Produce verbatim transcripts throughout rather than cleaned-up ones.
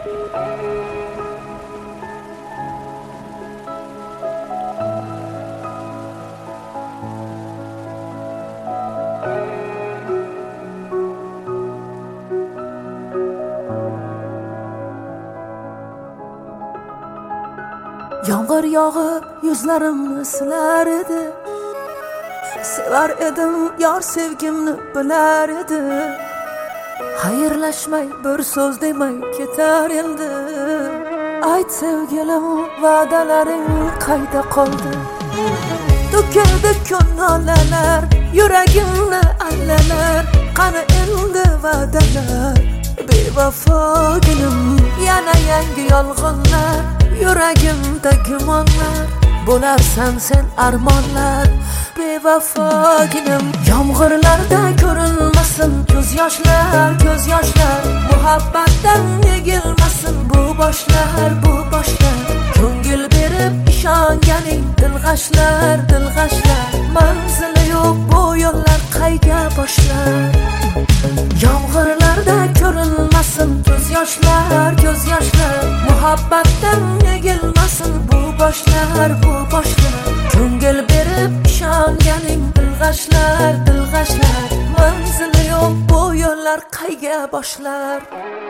Yağmur yağıp yüzlerimni siler edi. Sever edim yar sevgimni bilar edi. Hayırlaşmay bir söz demay ketar endi. Ayt sevgilim va'dalaring qayda qoldi? To'kildi ko'ngillar yuragimni allalar. Qani endi va'dalar bevafo gulim. Yana yangi yolg'onlar yuragimda gumonlar. Bo'larsan sen armonlar bevafo gulim. Yomg'irlarda ko'rinmasin ko'z yoshlar ko'z yoshlar. Muhabbatdan egilmasin bu boshlar bu boshlar. Ko'ngil berib ishonganing dilg'ashlar dilg'ashlar. Manzili yo'q bu yo'llar qayga boshlar? Yomg'irlarda ko'rinmasin ko'z yoshlar ko'z yoshlar. Muhabbatdan egilmasin bu boshlar bu boshlar. Ko'ngil berib ishonganing dilg'ashlar dilg'ashlar. Manzili yo'q bu yo'llar qayga boshlar?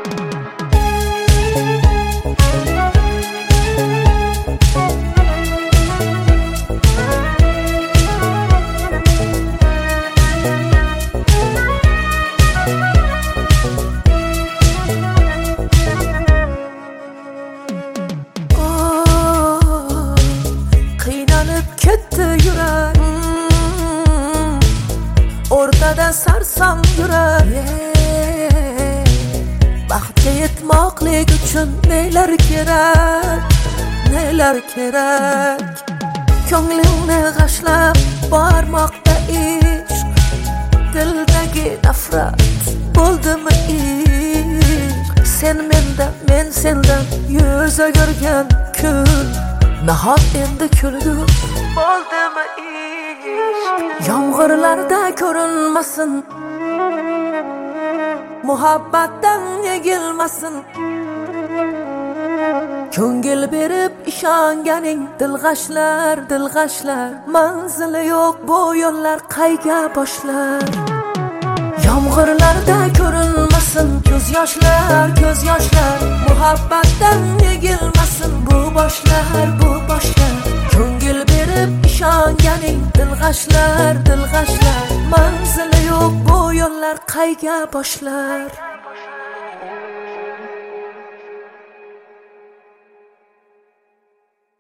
Ketdi yurak o'rtada sarsam yurak. Baxtga yetmoqlik uchun nelar kerak nelar kerak? Ko'nglimni g'ashlab bormoqda ishq. Dildagi nafrat bo'ldimi ishq? Sen mendan men sendan yuz o'girgan kun nahot endi kulgu bo'ldimi ishq? Yomg'irlarda ko'rinmasin muhabbatdan egilmasin. Ko'ngil berib ishonganing dilg'ashlar dilg'ashlar. Manzili yo'q bu yo'llar qayga boshlar? Yomg'irlarda ko'rinmasin ko'z yoshlar ko'z yoshlar. Muhabbatdan egilmasin bu boshlar bu boshlar. Ko'ngil berib ishonganing dilg'ashlar dilg'ashlar. Manzili yo'q bu yo'llar qayga boshlar?